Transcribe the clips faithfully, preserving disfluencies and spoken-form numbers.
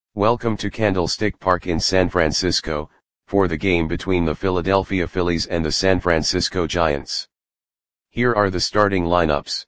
Welcome to Candlestick Park in San Francisco, for the game between the Philadelphia Phillies and the San Francisco Giants. Here are the starting lineups.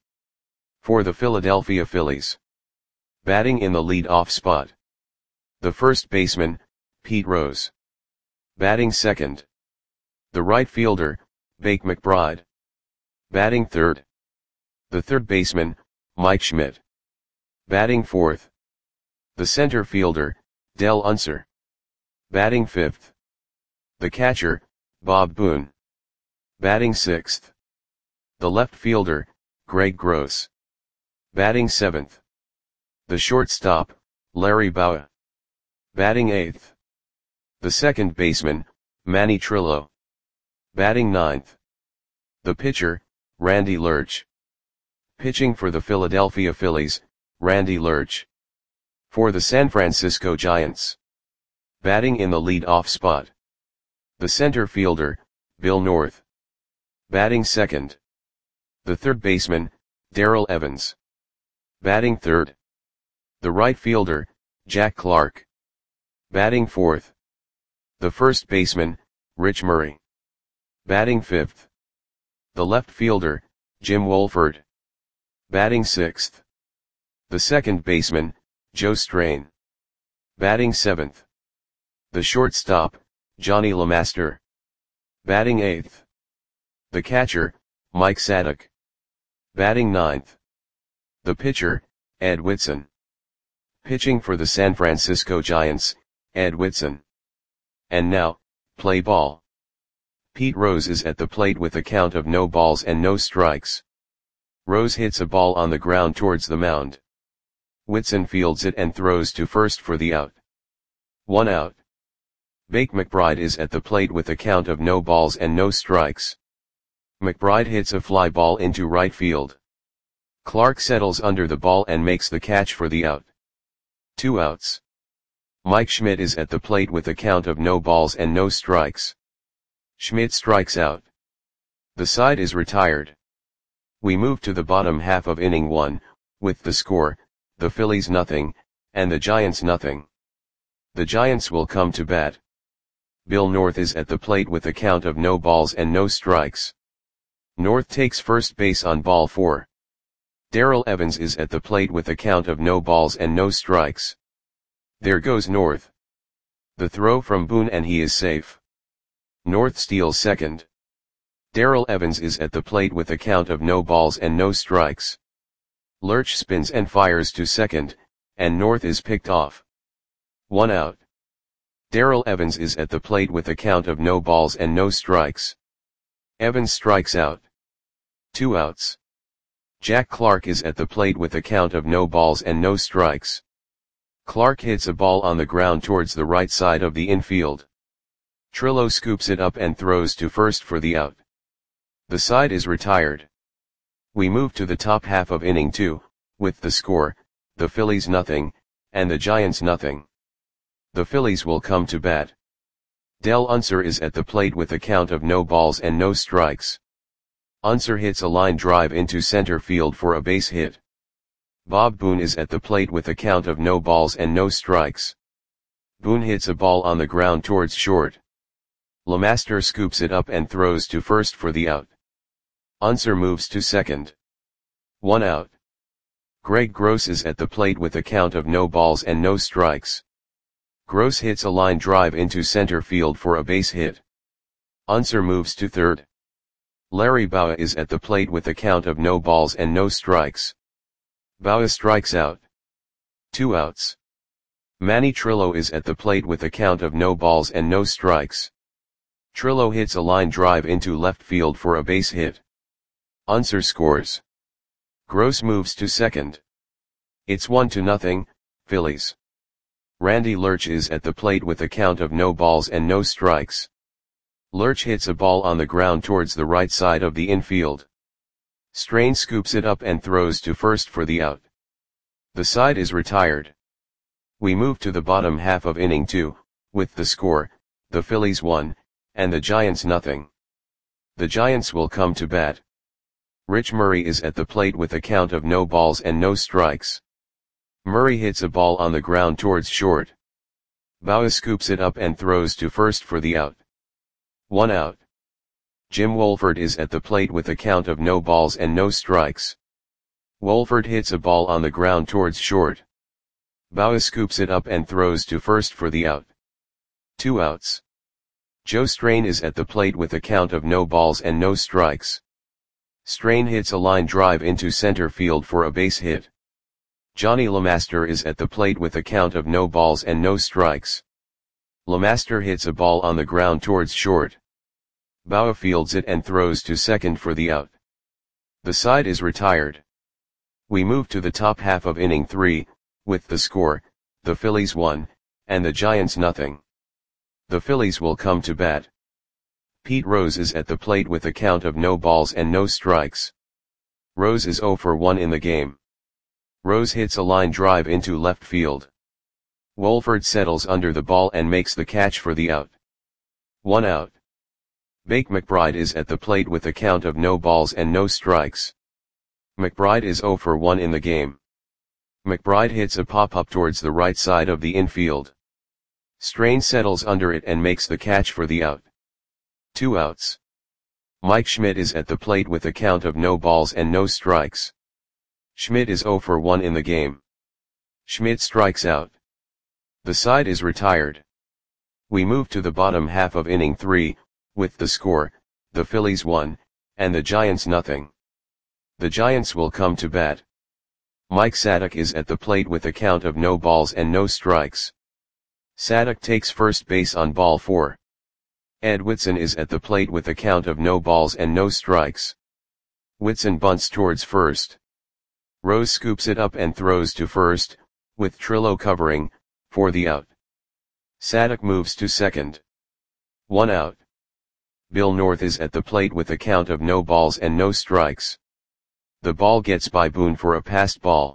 For the Philadelphia Phillies. Batting in the lead-off spot. The first baseman, Pete Rose. Batting second. The right fielder, Bake McBride. Batting third. The third baseman, Mike Schmidt. Batting fourth. The center fielder, Dell Unser. Batting fifth. The catcher, Bob Boone. Batting sixth. The left fielder, Greg Gross. Batting seventh. The shortstop, Larry Bowa. Batting eighth. The second baseman, Manny Trillo. Batting ninth. The pitcher, Randy Lerch. Pitching for the Philadelphia Phillies, Randy Lerch. For the San Francisco Giants. Batting in the lead-off spot. The center fielder, Bill North. Batting second. The third baseman, Darrell Evans. Batting third. The right fielder, Jack Clark. Batting fourth. The first baseman, Rich Murray. Batting fifth. The left fielder, Jim Wolford. Batting sixth. The second baseman, Joe Strain. Batting seventh. The shortstop, Johnny LeMaster. Batting eighth. The catcher, Mike Sadek. Batting ninth. The pitcher, Ed Whitson. Pitching for the San Francisco Giants, Ed Whitson. And now, play ball. Pete Rose is at the plate with a count of no balls and no strikes. Rose hits a ball on the ground towards the mound. Whitson fields it and throws to first for the out. One out. Bake McBride is at the plate with a count of no balls and no strikes. McBride hits a fly ball into right field. Clark settles under the ball and makes the catch for the out. Two outs. Mike Schmidt is at the plate with a count of no balls and no strikes. Schmidt strikes out. The side is retired. We move to the bottom half of inning one, with the score, the Phillies nothing, and the Giants nothing. The Giants will come to bat. Bill North is at the plate with a count of no balls and no strikes. North takes first base on ball four. Darrell Evans is at the plate with a count of no balls and no strikes. There goes North. The throw from Boone and he is safe. North steals second. Darrell Evans is at the plate with a count of no balls and no strikes. Lerch spins and fires to second, and North is picked off. One out. Darrell Evans is at the plate with a count of no balls and no strikes. Evans strikes out. Two outs. Jack Clark is at the plate with a count of no balls and no strikes. Clark hits a ball on the ground towards the right side of the infield. Trillo scoops it up and throws to first for the out. The side is retired. We move to the top half of inning two, with the score, the Phillies nothing, and the Giants nothing. The Phillies will come to bat. Dell Unser is at the plate with a count of no balls and no strikes. Unser hits a line drive into center field for a base hit. Bob Boone is at the plate with a count of no balls and no strikes. Boone hits a ball on the ground towards short. LeMaster scoops it up and throws to first for the out. Unser moves to second. One out. Greg Gross is at the plate with a count of no balls and no strikes. Gross hits a line drive into center field for a base hit. Unser moves to third. Larry Bowa is at the plate with a count of no balls and no strikes. Bowa strikes out. Two outs. Manny Trillo is at the plate with a count of no balls and no strikes. Trillo hits a line drive into left field for a base hit. Unser scores. Gross moves to second. It's one to nothing, Phillies. Randy Lerch is at the plate with a count of no balls and no strikes. Lerch hits a ball on the ground towards the right side of the infield. Strain scoops it up and throws to first for the out. The side is retired. We move to the bottom half of inning two, with the score, the Phillies one, and the Giants nothing. The Giants will come to bat. Rich Murray is at the plate with a count of no balls and no strikes. Murray hits a ball on the ground towards short. Bauer scoops it up and throws to first for the out. One out. Jim Wolford is at the plate with a count of no balls and no strikes. Wolford hits a ball on the ground towards short. Bauer scoops it up and throws to first for the out. Two outs. Joe Strain is at the plate with a count of no balls and no strikes. Strain hits a line drive into center field for a base hit. Johnny LeMaster is at the plate with a count of no balls and no strikes. LeMaster hits a ball on the ground towards short. Bauer fields it and throws to second for the out. The side is retired. We move to the top half of inning three, with the score, the Phillies one, and the Giants nothing. The Phillies will come to bat. Pete Rose is at the plate with a count of no balls and no strikes. Rose is oh for one in the game. Rose hits a line drive into left field. Wolford settles under the ball and makes the catch for the out. One out. Bake McBride is at the plate with a count of no balls and no strikes. McBride is oh for one in the game. McBride hits a pop-up towards the right side of the infield. Strain settles under it and makes the catch for the out. Two outs. Mike Schmidt is at the plate with a count of no balls and no strikes. Schmidt is oh for one in the game. Schmidt strikes out. The side is retired. We move to the bottom half of inning three, with the score, the Phillies one, and the Giants nothing. The Giants will come to bat. Mike Sadek is at the plate with a count of no balls and no strikes. Sadek takes first base on ball four. Ed Whitson is at the plate with a count of no balls and no strikes. Whitson bunts towards first. Rose scoops it up and throws to first, with Trillo covering, for the out. Sadek moves to second. One out. Bill North is at the plate with a count of no balls and no strikes. The ball gets by Boone for a passed ball.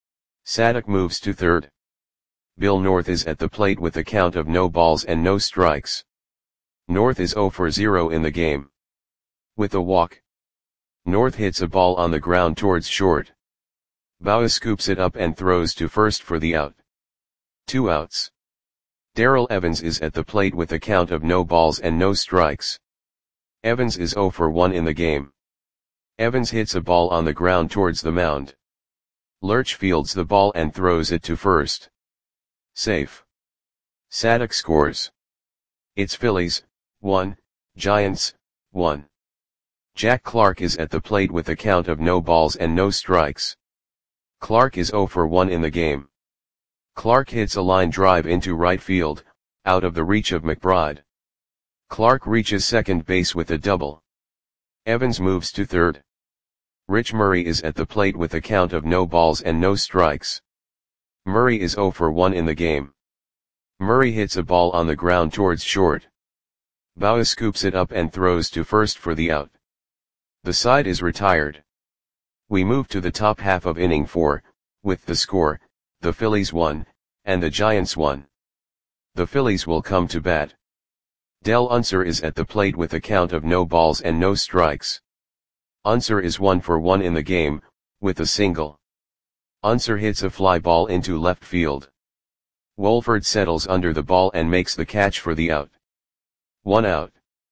Sadek moves to third. Bill North is at the plate with a count of no balls and no strikes. North is oh for zero in the game. With a walk. North hits a ball on the ground towards short. Bauer scoops it up and throws to first for the out. Two outs. Darrell Evans is at the plate with a count of no balls and no strikes. Evans is oh for one in the game. Evans hits a ball on the ground towards the mound. Lurch fields the ball and throws it to first. Safe. Sadek scores. It's Phillies, one, Giants, one. Jack Clark is at the plate with a count of no balls and no strikes. Clark is oh for one in the game. Clark hits a line drive into right field, out of the reach of McBride. Clark reaches second base with a double. Evans moves to third. Rich Murray is at the plate with a count of no balls and no strikes. Murray is oh for one in the game. Murray hits a ball on the ground towards short. Bauer scoops it up and throws to first for the out. The side is retired. We move to the top half of inning four, with the score, the Phillies one, and the Giants one. The Phillies will come to bat. Del Unser is at the plate with a count of no balls and no strikes. Unser is one for one in the game, with a single. Unser hits a fly ball into left field. Wolford settles under the ball and makes the catch for the out. One out.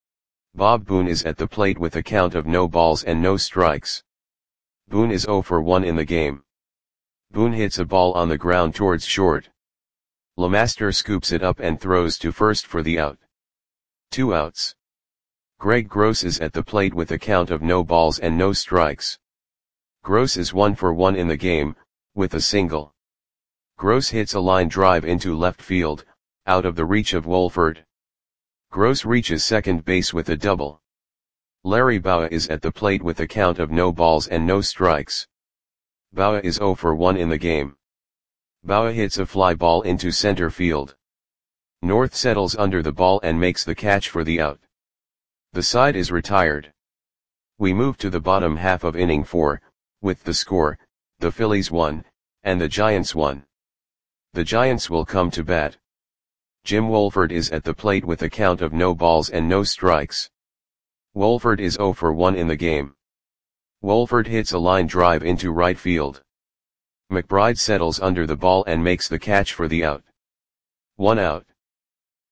Bob Boone is at the plate with a count of no balls and no strikes. Boone is oh for one in the game. Boone hits a ball on the ground towards short. LeMaster scoops it up and throws to first for the out. Two outs. Greg Gross is at the plate with a count of no balls and no strikes. Gross is one for one in the game, with a single. Gross hits a line drive into left field, out of the reach of Wolford. Gross reaches second base with a double. Larry Bauer is at the plate with a count of no balls and no strikes. Bauer is oh for one in the game. Bauer hits a fly ball into center field. North settles under the ball and makes the catch for the out. The side is retired. We move to the bottom half of inning four, with the score, the Phillies one, and the Giants one. The Giants will come to bat. Jim Wolford is at the plate with a count of no balls and no strikes. Wolford is oh for one in the game. Wolford hits a line drive into right field. McBride settles under the ball and makes the catch for the out. One out.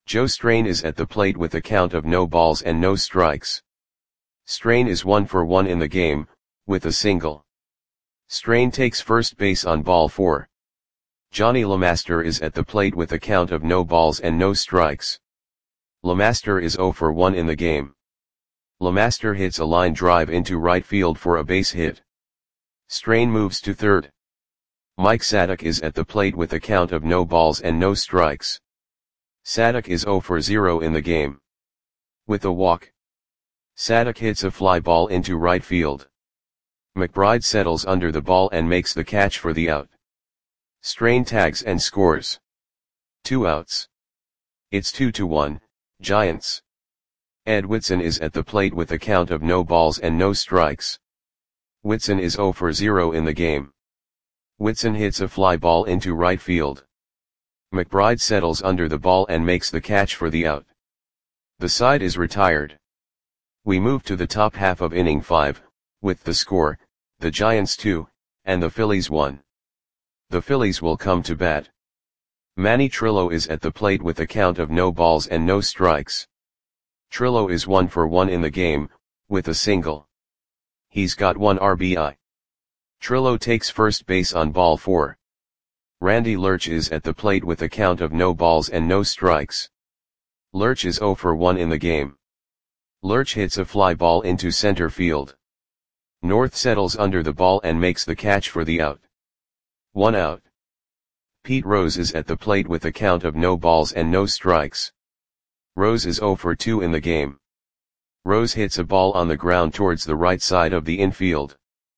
Joe Strain is at the plate with a count of no balls and no strikes. Strain is one for one in the game, with a single. Strain takes first base on ball four. Johnny LeMaster is at the plate with a count of no balls and no strikes. LeMaster is zero for one in the game. LeMaster hits a line drive into right field for a base hit. Strain moves to third. Mike Sadek is at the plate with a count of no balls and no strikes. Sadek is zero for zero in the game. With a walk, Sadek hits a fly ball into right field. McBride settles under the ball and makes the catch for the out. Strain tags and scores. Two outs. It's two to one, Giants. Ed Whitson is at the plate with a count of no balls and no strikes. Whitson is zero for zero in the game. Whitson hits a fly ball into right field. McBride settles under the ball and makes the catch for the out. The side is retired. We move to the top half of inning five, with the score, the Giants two, and the Phillies one. The Phillies will come to bat. Manny Trillo is at the plate with a count of no balls and no strikes. Trillo is one for one in the game, with a single. He's got one R B I. Trillo takes first base on ball four. Randy Lurch is at the plate with a count of no balls and no strikes. Lurch is zero for one in the game. Lurch hits a fly ball into center field. North settles under the ball and makes the catch for the out. One out. Pete Rose is at the plate with a count of no balls and no strikes. Rose is zero for two in the game. Rose hits a ball on the ground towards the right side of the infield.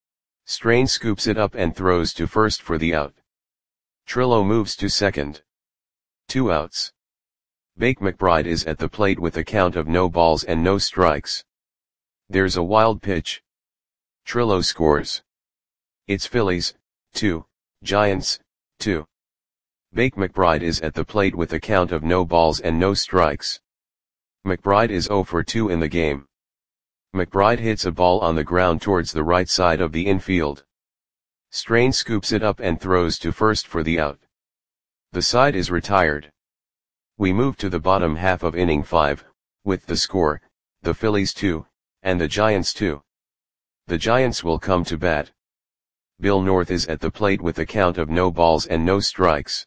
Strain scoops it up and throws to first for the out. Trillo moves to second. Two outs. Bake McBride is at the plate with a count of no balls and no strikes. There's a wild pitch. Trillo scores. It's Phillies, two, Giants, two. Bake McBride is at the plate with a count of no balls and no strikes. McBride is zero for two in the game. McBride hits a ball on the ground towards the right side of the infield. Strain scoops it up and throws to first for the out. The side is retired. We move to the bottom half of inning five, with the score, the Phillies two, and the Giants two. The Giants will come to bat. Bill North is at the plate with a count of no balls and no strikes.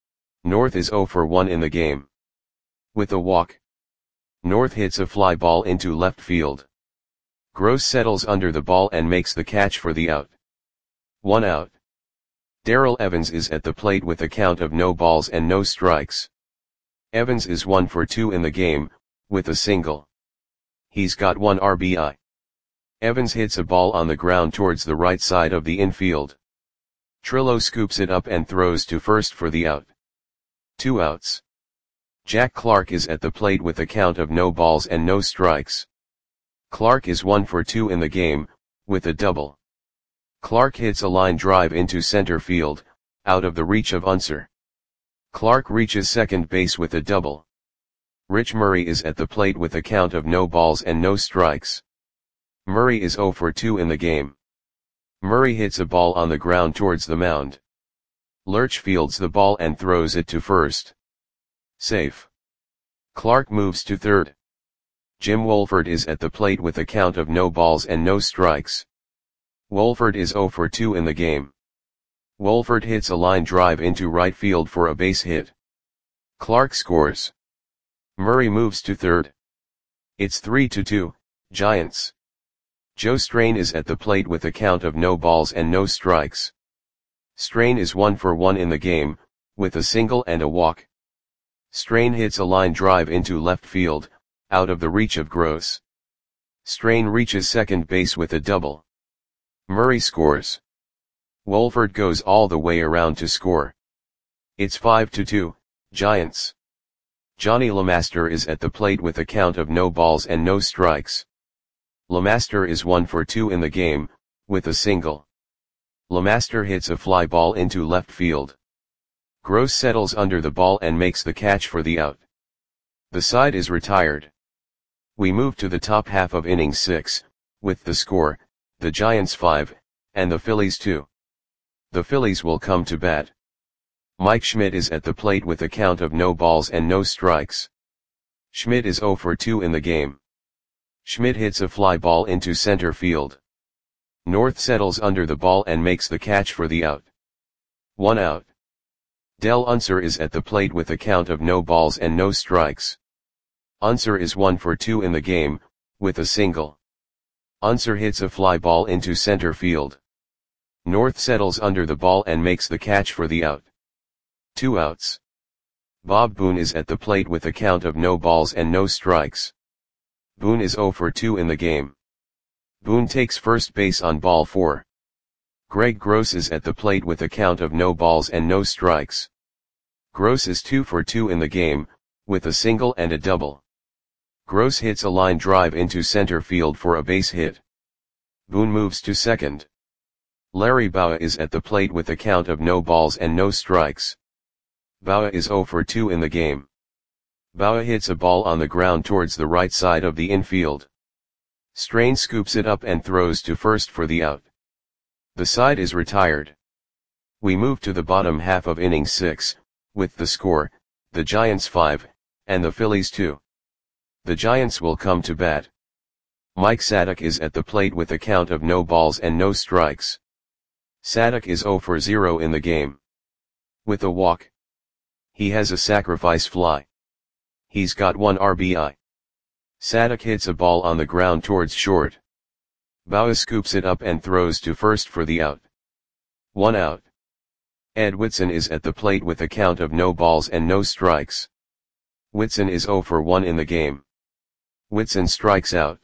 North is zero for one in the game. With a walk, North hits a fly ball into left field. Gross settles under the ball and makes the catch for the out. One out. Darrell Evans is at the plate with a count of no balls and no strikes. Evans is one for two in the game, with a single. He's got one R B I. Evans hits a ball on the ground towards the right side of the infield. Trillo scoops it up and throws to first for the out. Two outs. Jack Clark is at the plate with a count of no balls and no strikes. Clark is one for two in the game, with a double. Clark hits a line drive into center field, out of the reach of Unser. Clark reaches second base with a double. Rich Murray is at the plate with a count of no balls and no strikes. Murray is zero for two in the game. Murray hits a ball on the ground towards the mound. Lurch fields the ball and throws it to first. Safe. Clark moves to third. Jim Wolford is at the plate with a count of no balls and no strikes. Wolford is zero for two in the game. Wolford hits a line drive into right field for a base hit. Clark scores. Murray moves to third. It's three to two, Giants. Joe Strain is at the plate with a count of no balls and no strikes. Strain is one for one in the game, with a single and a walk. Strain hits a line drive into left field, out of the reach of Gross. Strain reaches second base with a double. Murray scores. Wolford goes all the way around to score. It's five to two, Giants. Johnny LeMaster is at the plate with a count of no balls and no strikes. LeMaster is one for two in the game, with a single. LeMaster hits a fly ball into left field. Gross settles under the ball and makes the catch for the out. The side is retired. We move to the top half of inning six, with the score, the Giants five, and the Phillies two. The Phillies will come to bat. Mike Schmidt is at the plate with a count of no balls and no strikes. Schmidt is zero for two in the game. Schmidt hits a fly ball into center field. North settles under the ball and makes the catch for the out. One out. Del Unser is at the plate with a count of no balls and no strikes. Unser is one for two in the game, with a single. Unser hits a fly ball into center field. North settles under the ball and makes the catch for the out. Two outs. Bob Boone is at the plate with a count of no balls and no strikes. Boone is zero for two in the game. Boone takes first base on ball four. Greg Gross is at the plate with a count of no balls and no strikes. Gross is two for two in the game, with a single and a double. Gross hits a line drive into center field for a base hit. Boone moves to second. Larry Bowa is at the plate with a count of no balls and no strikes. Bowa is zero for two in the game. Bowa hits a ball on the ground towards the right side of the infield. Strain scoops it up and throws to first for the out. The side is retired. We move to the bottom half of inning six, with the score, the Giants five, and the Phillies two. The Giants will come to bat. Mike Sadek is at the plate with a count of no balls and no strikes. Sadek is zero for zero in the game. With a walk. He has a sacrifice fly. He's got one R B I. Sadek hits a ball on the ground towards short. Bowa scoops it up and throws to first for the out. One out. Ed Whitson is at the plate with a count of no balls and no strikes. Whitson is zero for one in the game. Whitson strikes out.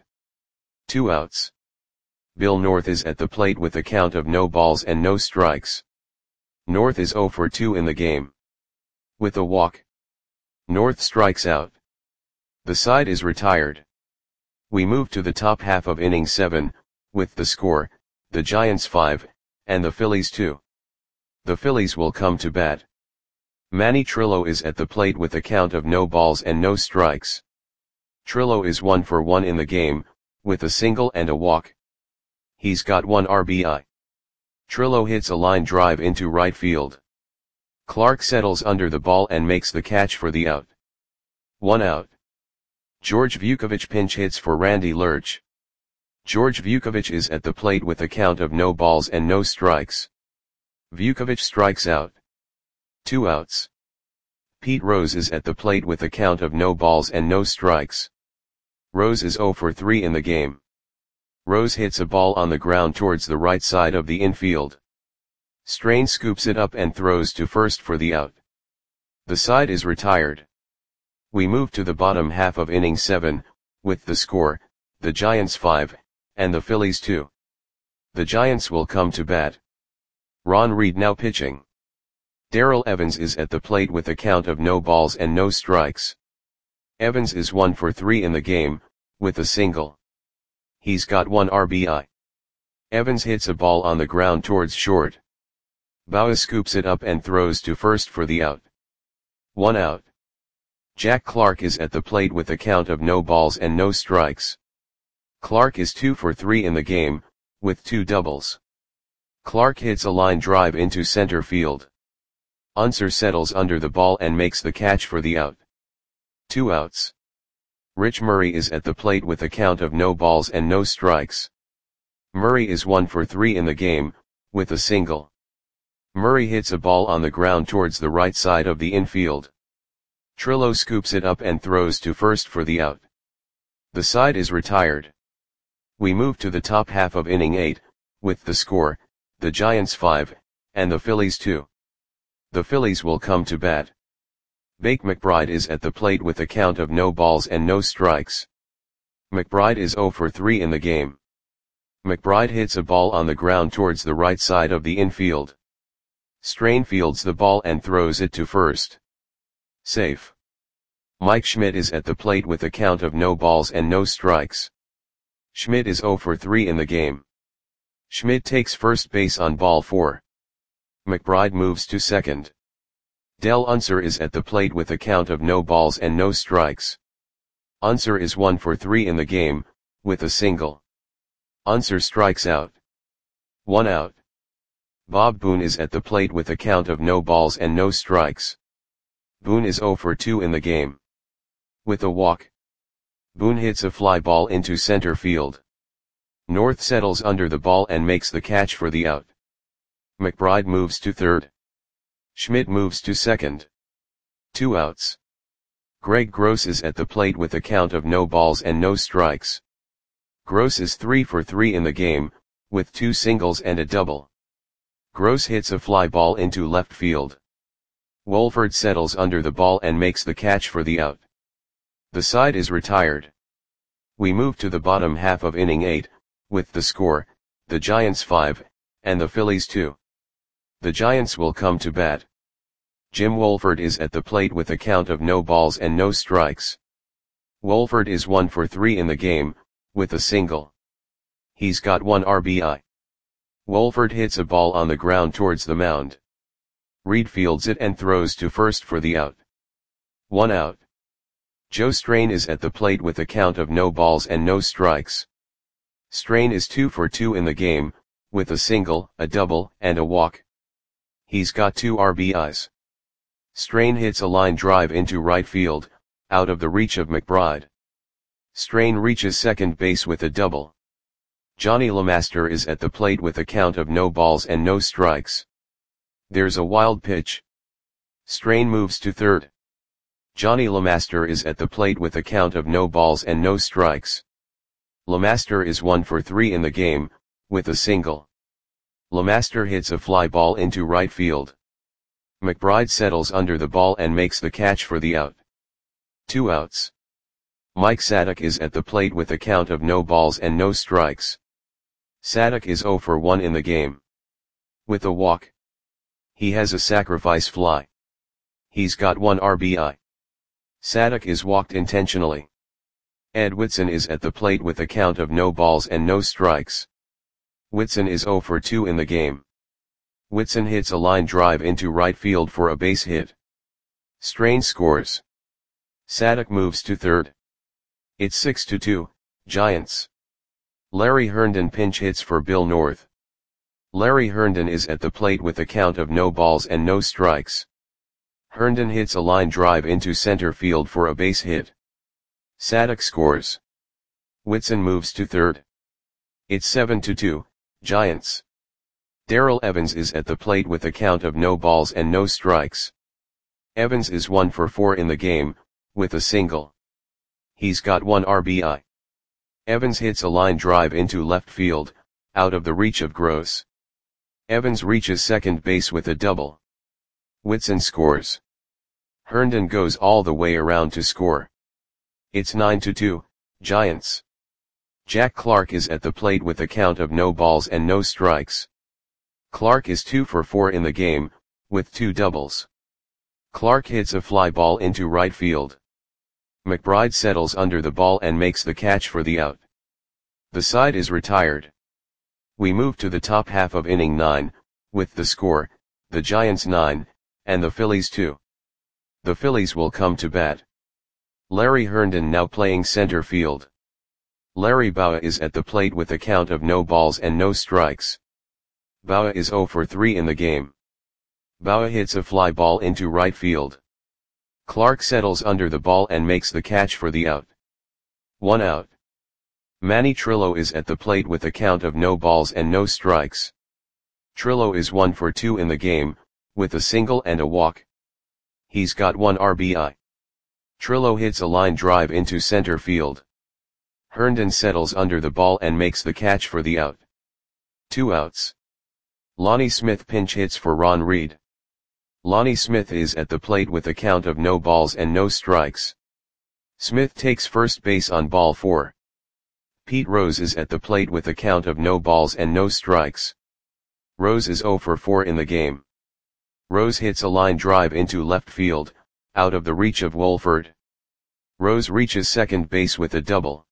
Two outs. Bill North is at the plate with a count of no balls and no strikes. North is zero for two in the game. With a walk. North strikes out. The side is retired. We move to the top half of inning seven, with the score, the Giants five, and the Phillies two. The Phillies will come to bat. Manny Trillo is at the plate with a count of no balls and no strikes. Trillo is one for one in the game, with a single and a walk. He's got one R B I. Trillo hits a line drive into right field. Clark settles under the ball and makes the catch for the out. One out. George Vukovich pinch hits for Randy Lurch. George Vukovich is at the plate with a count of no balls and no strikes. Vukovich strikes out. Two outs. Pete Rose is at the plate with a count of no balls and no strikes. Rose is zero for three in the game. Rose hits a ball on the ground towards the right side of the infield. Strain scoops it up and throws to first for the out. The side is retired. We move to the bottom half of inning seven, with the score, the Giants five, and the Phillies two. The Giants will come to bat. Ron Reed now pitching. Darrell Evans is at the plate with a count of no balls and no strikes. Evans is one for three in the game, with a single. He's got one R B I. Evans hits a ball on the ground towards short. Bowa scoops it up and throws to first for the out. One out. Jack Clark is at the plate with a count of no balls and no strikes. Clark is two for three in the game, with two doubles. Clark hits a line drive into center field. Unser settles under the ball and makes the catch for the out. Two outs. Rich Murray is at the plate with a count of no balls and no strikes. Murray is one for three in the game, with a single. Murray hits a ball on the ground towards the right side of the infield. Trillo scoops it up and throws to first for the out. The side is retired. We move to the top half of inning eight, with the score, the Giants five, and the Phillies two. The Phillies will come to bat. Bake McBride is at the plate with a count of no balls and no strikes. McBride is zero for three in the game. McBride hits a ball on the ground towards the right side of the infield. Strain fields the ball and throws it to first. Safe. Mike Schmidt is at the plate with a count of no balls and no strikes. Schmidt is zero for three in the game. Schmidt takes first base on ball four. McBride moves to second. Del Unser is at the plate with a count of no balls and no strikes. Unser is one for three in the game, with a single. Unser strikes out. One out. Bob Boone is at the plate with a count of no balls and no strikes. Boone is zero for two in the game. With a walk, Boone hits a fly ball into center field. North settles under the ball and makes the catch for the out. McBride moves to third. Schmidt moves to second. Two outs. Greg Gross is at the plate with a count of no balls and no strikes. Gross is three for three in the game, with two singles and a double. Gross hits a fly ball into left field. Wolford settles under the ball and makes the catch for the out. The side is retired. We move to the bottom half of inning eight, with the score, the Giants five, and the Phillies two. The Giants will come to bat. Jim Wolford is at the plate with a count of no balls and no strikes. Wolford is one for three in the game, with a single. He's got one R B I. Wolford hits a ball on the ground towards the mound. Reed fields it and throws to first for the out. One out. Joe Strain is at the plate with a count of no balls and no strikes. Strain is two for two in the game, with a single, a double, and a walk. He's got two R B Is. Strain hits a line drive into right field, out of the reach of McBride. Strain reaches second base with a double. Johnny LeMaster is at the plate with a count of no balls and no strikes. There's a wild pitch. Strain moves to third. Johnny LeMaster is at the plate with a count of no balls and no strikes. LeMaster is one for three in the game, with a single. LeMaster hits a fly ball into right field. McBride settles under the ball and makes the catch for the out. Two outs. Mike Sadek is at the plate with a count of no balls and no strikes. Sadek is zero for one in the game. With a walk. He has a sacrifice fly. He's got one R B I. Sadek is walked intentionally. Ed Whitson is at the plate with a count of no balls and no strikes. Whitson is zero for two in the game. Whitson hits a line drive into right field for a base hit. Strain scores. Sadek moves to third. It's six to two, Giants. Larry Herndon pinch hits for Bill North. Larry Herndon is at the plate with a count of no balls and no strikes. Herndon hits a line drive into center field for a base hit. Sadek scores. Whitson moves to third. It's seven to two, Giants. Darrell Evans is at the plate with a count of no balls and no strikes. Evans is one for four in the game, with a single. He's got one R B I. Evans hits a line drive into left field, out of the reach of Gross. Evans reaches second base with a double. Whitson scores. Herndon goes all the way around to score. It's nine to two, Giants. Jack Clark is at the plate with a count of no balls and no strikes. Clark is two for four in the game, with two doubles. Clark hits a fly ball into right field. McBride settles under the ball and makes the catch for the out. The side is retired. We move to the top half of inning nine, with the score, the Giants nine, and the Phillies two. The Phillies will come to bat. Larry Herndon now playing center field. Larry Bowa is at the plate with a count of no balls and no strikes. Bowa is zero for three in the game. Bowa hits a fly ball into right field. Clark settles under the ball and makes the catch for the out. One out. Manny Trillo is at the plate with a count of no balls and no strikes. Trillo is one for two in the game, with a single and a walk. He's got one R B I. Trillo hits a line drive into center field. Herndon settles under the ball and makes the catch for the out. Two outs. Lonnie Smith pinch hits for Ron Reed. Lonnie Smith is at the plate with a count of no balls and no strikes. Smith takes first base on ball four. Pete Rose is at the plate with a count of no balls and no strikes. Rose is zero for four in the game. Rose hits a line drive into left field, out of the reach of Wolford. Rose reaches second base with a double.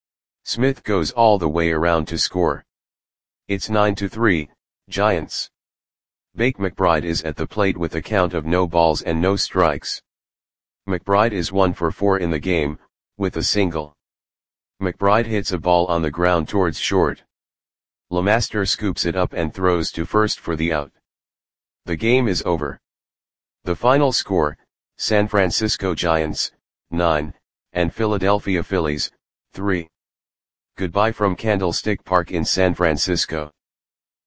Smith goes all the way around to score. It's nine to three, Giants. Bake McBride is at the plate with a count of no balls and no strikes. McBride is one for four in the game, with a single. McBride hits a ball on the ground towards short. LeMaster scoops it up and throws to first for the out. The game is over. The final score, San Francisco Giants, nine, and Philadelphia Phillies, three. Goodbye from Candlestick Park in San Francisco.